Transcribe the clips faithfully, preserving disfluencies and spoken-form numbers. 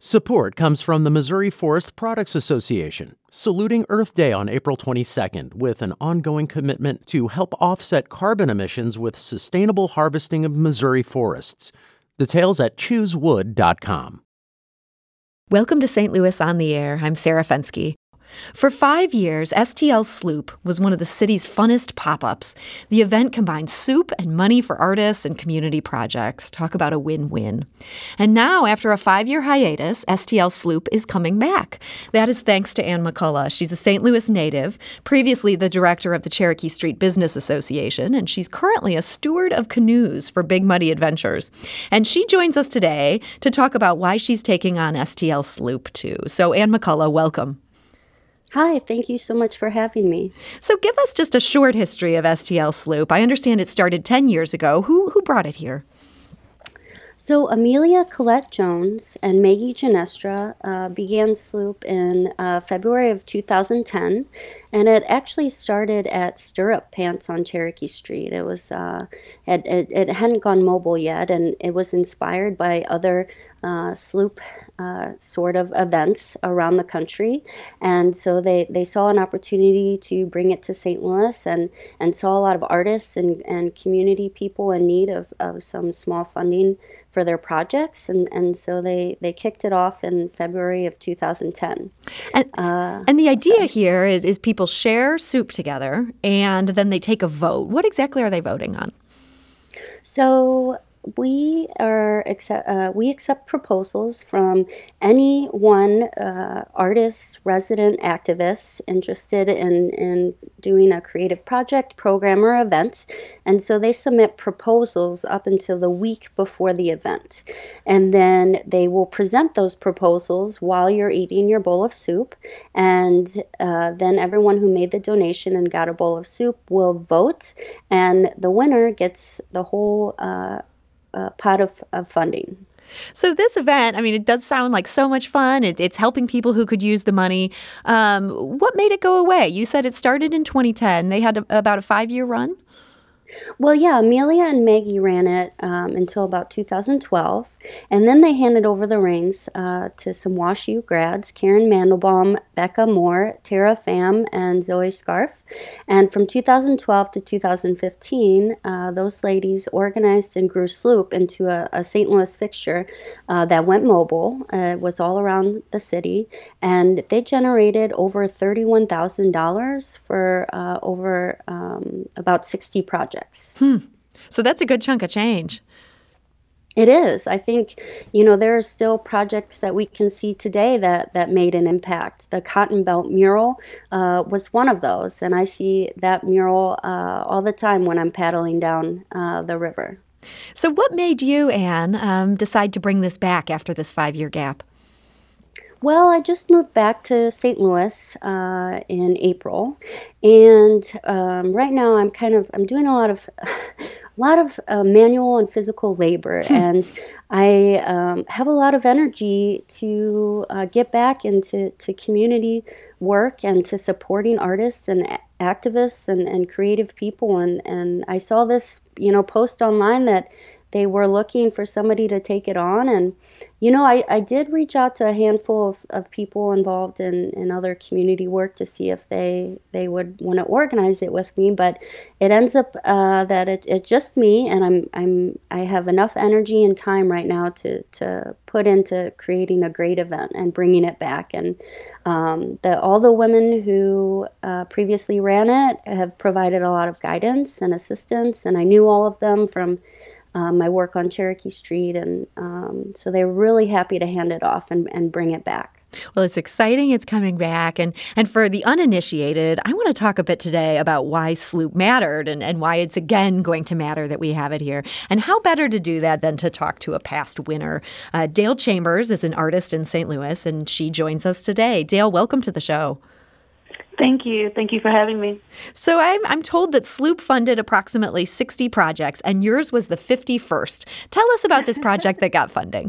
Support comes from the Missouri Forest Products Association, saluting Earth Day on April twenty-second with an ongoing commitment to help offset carbon emissions with sustainable harvesting of Missouri forests. Details at choose wood dot com. Welcome to Saint Louis on the Air. I'm Sarah Fenske. For five years, S T L Sloop was one of the city's funnest pop-ups. The event combined soup and money for artists and community projects. Talk about a win-win. And now, after a five-year hiatus, S T L Sloop is coming back. That is thanks to Ann McCullough. She's a Saint Louis native, previously the director of the Cherokee Street Business Association, and she's currently a steward of canoes for Big Muddy Adventures. And she joins us today to talk about why she's taking on S T L Sloop, too. So, Ann McCullough, welcome. Hi, thank you so much for having me. So give us just a short history of S T L Sloop. I understand it started ten years ago. Who who brought it here? So Amelia Collette Jones and Maggie Ginestra uh, began Sloop in uh, February of two thousand ten, and it actually started at Stirrup Pants on Cherokee Street. It was uh, it, it, it hadn't gone mobile yet, and it was inspired by other uh, Sloop uh, sort of events around the country, and so they, they saw an opportunity to bring it to Saint Louis, and, and saw a lot of artists and, and community people in need of, of some small funding for their projects, and, and so they, they kicked it off in February of two thousand ten. And, uh, and the idea so. here is, is people share soup together, and then they take a vote. What exactly are they voting on? So we are accept, uh, we accept proposals from any one uh, artist, resident, activist interested in, in doing a creative project, program, or event. And so they submit proposals up until the week before the event. And then they will present those proposals while you're eating your bowl of soup. And uh, then everyone who made the donation and got a bowl of soup will vote. And the winner gets the whole uh, uh, pot of, of funding. So this event, I mean, it does sound like so much fun. It, it's helping people who could use the money. Um, what made it go away? You said it started in twenty ten. They had a, about a five-year run? Well, yeah, Amelia and Maggie ran it um, until about two thousand twelve, and then they handed over the reins uh, to some WashU grads, Karen Mandelbaum, Becca Moore, Tara Pham, and Zoe Scarf. And from two thousand twelve to two thousand fifteen, uh, those ladies organized and grew Sloop into a, a Saint Louis fixture uh, that went mobile. Uh, it was all around the city, and they generated over thirty-one thousand dollars for uh, over um, about sixty projects. Hmm. So that's a good chunk of change. It is. I think, you know, there are still projects that we can see today that, that made an impact. The Cotton Belt mural uh, was one of those, and I see that mural uh, all the time when I'm paddling down uh, the river. So what made you, Ann, um, decide to bring this back after this five-year gap? Well, I just moved back to Saint Louis uh, in April, and um, right now I'm kind of I'm doing a lot of a lot of uh, manual and physical labor, and I um, have a lot of energy to uh, get back into to community work and to supporting artists and a- activists and, and creative people, and, and I saw this you know post online that they were looking for somebody to take it on. And, you know, I, I did reach out to a handful of, of people involved in, in other community work to see if they, they would want to organize it with me. But it ends up uh, that it, it's just me, and I'm I'm I have enough energy and time right now to, to put into creating a great event and bringing it back. And um, the, all the women who uh, previously ran it have provided a lot of guidance and assistance, and I knew all of them from Uh, my work on Cherokee Street, and um, so they're really happy to hand it off and, and bring it back. Well, it's exciting it's coming back, and, and for the uninitiated, I want to talk a bit today about why Sloop mattered and, and why it's again going to matter that we have it here. And how better to do that than to talk to a past winner. Uh, Dale Chambers is an artist in Saint Louis, and she joins us today. Dale, welcome to the show. Thank you. Thank you for having me. So I'm I'm told that Sloop funded approximately sixty projects, and yours was the fifty-first. Tell us about this project that got funding.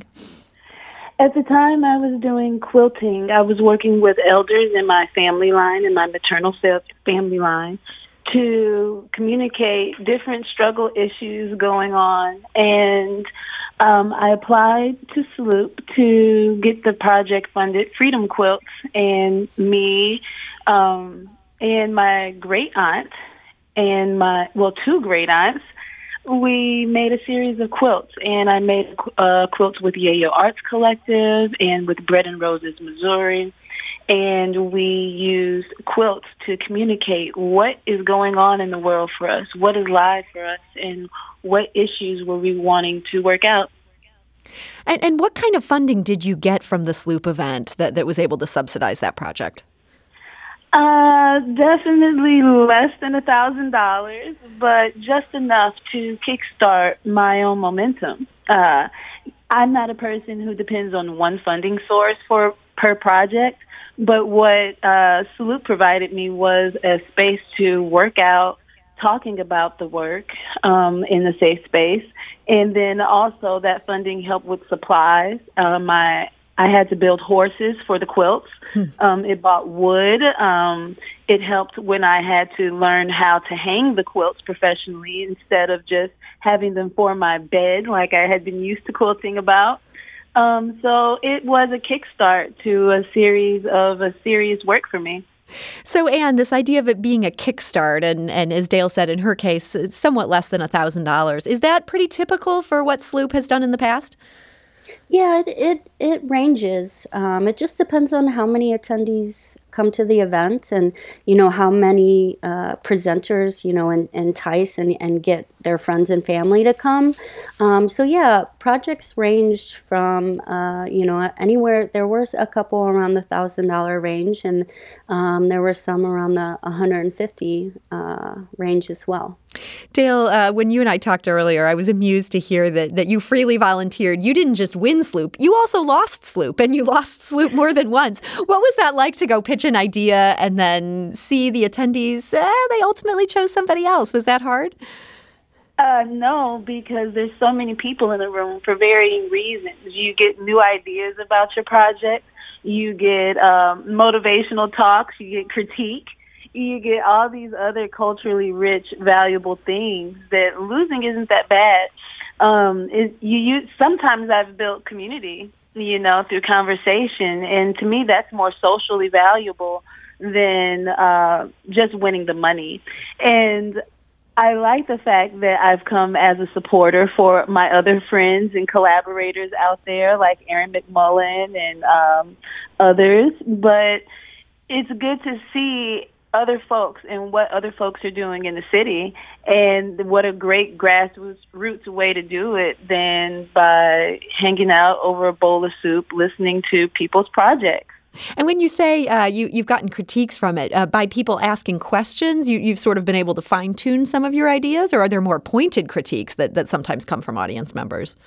At the time I was doing quilting, I was working with elders in my family line, in my maternal family line, to communicate different struggle issues going on. And Um, I applied to Sloop to get the project funded, Freedom Quilts, and me um, and my great aunt and my, well, two great aunts, we made a series of quilts, and I made uh, quilts with Yayo Arts Collective and with Bread and Roses, Missouri. And we used quilts to communicate what is going on in the world for us, what is live for us, and what issues were we wanting to work out. And, and what kind of funding did you get from the Sloop event that, that was able to subsidize that project? Uh, definitely less than a thousand dollars, but just enough to kickstart my own momentum. Uh, I'm not a person who depends on one funding source for per project, but what uh, Sloop provided me was a space to work out, talking about the work um, in a safe space, and then also that funding helped with supplies. Uh, my I had to build horses for the quilts. Um, it bought wood. Um, it helped when I had to learn how to hang the quilts professionally instead of just having them for my bed like I had been used to quilting about. Um, so it was a kickstart to a series of a serious work for me. So, Anne, this idea of it being a kickstart, and, and as Dale said, in her case, it's somewhat less than one thousand dollars. Is that pretty typical for what Sloop has done in the past? Yeah, it it, it ranges. Um, it just depends on how many attendees come to the event, and you know how many uh, presenters you know en- entice and, and get their friends and family to come. Um, so yeah, projects ranged from uh, you know anywhere. There was a couple around the thousand dollar range, and um, there were some around the one hundred fifty uh, range as well. Dale, uh, when you and I talked earlier, I was amused to hear that, that you freely volunteered. You didn't just win Sloop, you also lost Sloop, and you lost Sloop more than once. What was that like to go pitch an idea and then see the attendees, eh, they ultimately chose somebody else? Was that hard? Uh, no, because there's so many people in the room for varying reasons. You get new ideas about your project. You get um, motivational talks. You get critique. You get all these other culturally rich, valuable things that losing isn't that bad. Um, it, you use, sometimes I've built community, you know, through conversation, and to me that's more socially valuable than uh, just winning the money. And I like the fact that I've come as a supporter for my other friends and collaborators out there, like Erin McMullen and um, others, but it's good to see other folks and what other folks are doing in the city, and what a great grassroots way to do it than by hanging out over a bowl of soup, listening to people's projects. And when you say uh, you, you've gotten critiques from it, uh, by people asking questions, you, you've sort of been able to fine-tune some of your ideas, or are there more pointed critiques that, that sometimes come from audience members?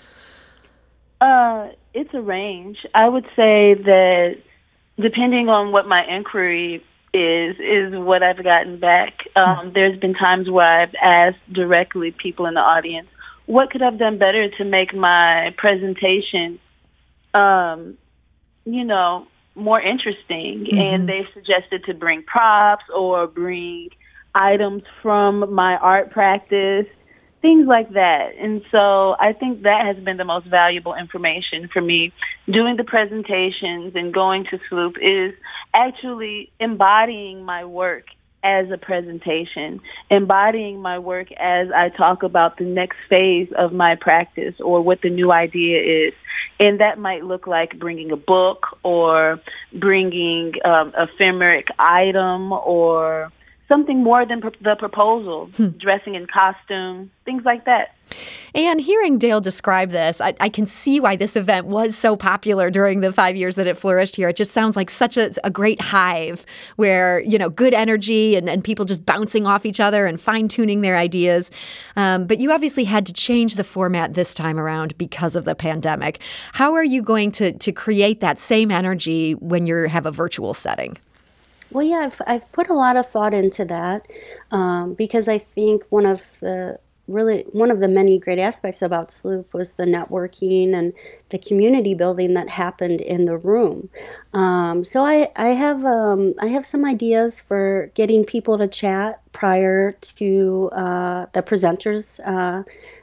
Uh, it's a range. I would say that depending on what my inquiry is is what I've gotten back. Um, there's been times where I've asked directly people in the audience, what could I have done better to make my presentation, um, you know, more interesting? Mm-hmm. And they've suggested to bring props or bring items from my art practice, things like that. And so I think that has been the most valuable information for me. Doing the presentations and going to Sloop is actually embodying my work as a presentation, embodying my work as I talk about the next phase of my practice or what the new idea is. And that might look like bringing a book or bringing um, a ephemeric item or something more than pr- the proposal, hmm. dressing in costume, things like that. And hearing Dale describe this, I, I can see why this event was so popular during the five years that it flourished here. It just sounds like such a, a great hive where, you know, good energy and, and people just bouncing off each other and fine-tuning their ideas. Um, but you obviously had to change the format this time around because of the pandemic. How are you going to, to create that same energy when you have a virtual setting? Well, yeah, I've I've put a lot of thought into that um, because I think one of the really one of the many great aspects about Sloop was the networking and the community building that happened in the room. Um, so I I have um, I have some ideas for getting people to chat prior to uh, the presenters uh,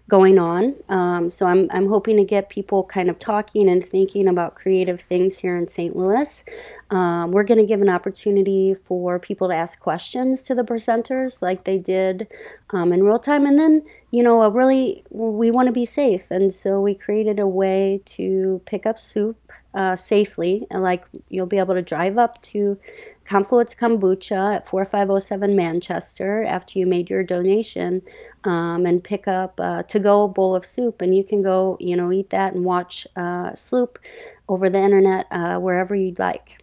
going on. Um, so I'm I'm hoping to get people kind of talking and thinking about creative things here in Saint Louis. Um, we're going to give an opportunity for people to ask questions to the presenters like they did um, in real time. And then, you know, a really, we want to be safe. And so we created a way to pick up soup uh, safely. And like you'll be able to drive up to Confluence Kombucha at four five oh seven Manchester after you made your donation um, and pick up a to-go bowl of soup. And you can go, you know, eat that and watch uh, Sloop over the internet uh, wherever you'd like.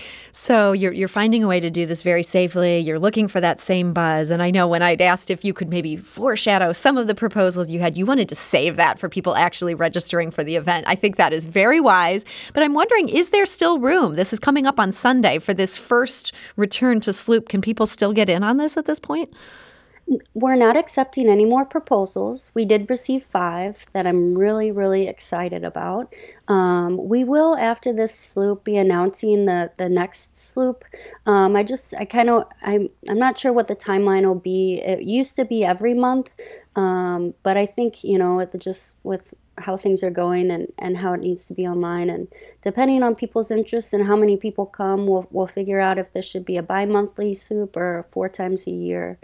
So you're you're finding a way to do this very safely. You're looking for that same buzz. And I know when I'd asked if you could maybe foreshadow some of the proposals you had, you wanted to save that for people actually registering for the event. I think that is very wise. But I'm wondering, is there still room? This is coming up on Sunday for this first return to Sloop. Can people still get in on this at this point? We're not accepting any more proposals. We did receive five that I'm really, really excited about. Um, we will, after this sloop, be announcing the, the next sloop. Um, I just, I kind of, I'm, I'm not sure what the timeline will be. It used to be every month, um, but I think, you know, with just with how things are going and, and how it needs to be online, and depending on people's interests and how many people come, we'll we'll figure out if this should be a bi-monthly soup or four times a year.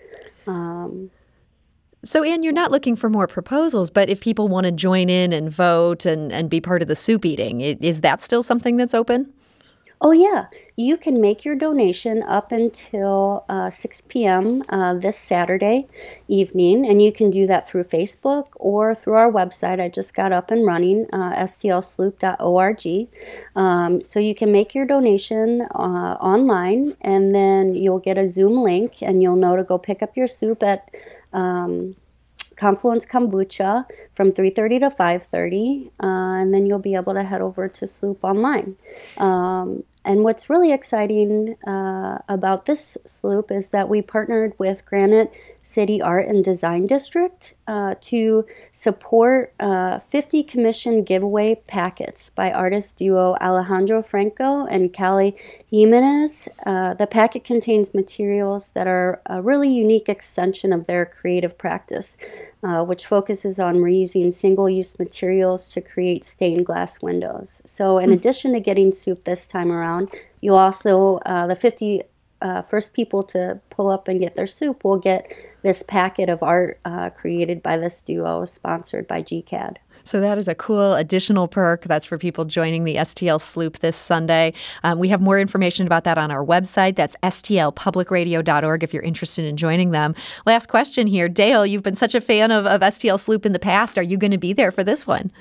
Um, so, Ann, you're not looking for more proposals, but if people want to join in and vote and, and be part of the soup eating, is that still something that's open? Oh, yeah. You can make your donation up until uh, six p.m. Uh, this Saturday evening, and you can do that through Facebook or through our website. I just got up and running, uh, s t l sloop dot org. Um, so you can make your donation uh, online, and then you'll get a Zoom link, and you'll know to go pick up your soup at um, Confluence Kombucha from three thirty to five thirty, uh, and then you'll be able to head over to Sloop online. Um, and what's really exciting uh, about this Sloop is that we partnered with Granite City Art and Design District uh, to support uh, fifty commission giveaway packets by artist duo Alejandro Franco and Cali Jimenez. Uh, the packet contains materials that are a really unique extension of their creative practice, uh, which focuses on reusing single-use materials to create stained glass windows. So in mm. addition to getting soup this time around, you'll also, uh, the fifty uh, first people to pull up and get their soup will get this packet of art uh, created by this duo, sponsored by G C A D. So that is a cool additional perk. That's for people joining the S T L Sloop this Sunday. Um, we have more information about that on our website. That's s t l public radio dot org if you're interested in joining them. Last question here. Dale, you've been such a fan of, of S T L Sloop in the past. Are you going to be there for this one?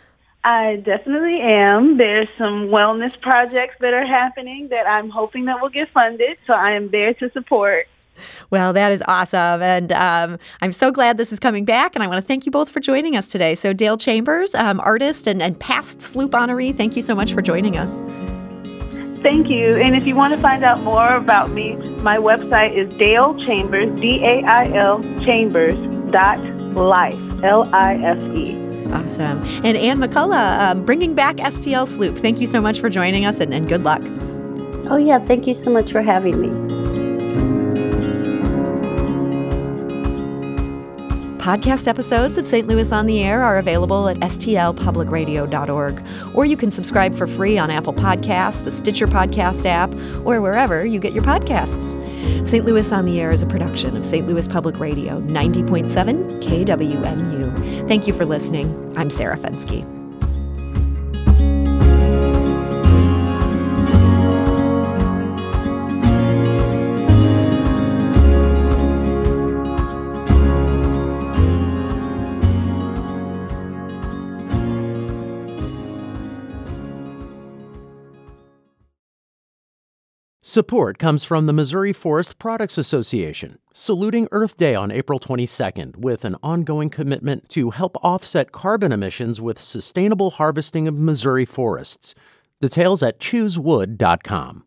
I definitely am. There's some wellness projects that are happening that I'm hoping that will get funded, so I am there to support. Well, that is awesome. And um, I'm so glad this is coming back. And I want to thank you both for joining us today. So Dale Chambers, um, artist and, and past Sloop honoree, thank you so much for joining us. Thank you. And if you want to find out more about me, my website is Dale Chambers, D A I L Chambers dot life, L I F E. Awesome. And Ann McCullough, um, bringing back S T L Sloop. Thank you so much for joining us, and, and good luck. Oh, yeah. Thank you so much for having me. Podcast episodes of Saint Louis on the Air are available at s t l public radio dot org, or you can subscribe for free on Apple Podcasts, the Stitcher Podcast app, or wherever you get your podcasts. Saint Louis on the Air is a production of Saint Louis Public Radio, ninety point seven K W M U. Thank you for listening. I'm Sarah Fenske. Support comes from the Missouri Forest Products Association, saluting Earth Day on April twenty-second with an ongoing commitment to help offset carbon emissions with sustainable harvesting of Missouri forests. Details at choose wood dot com.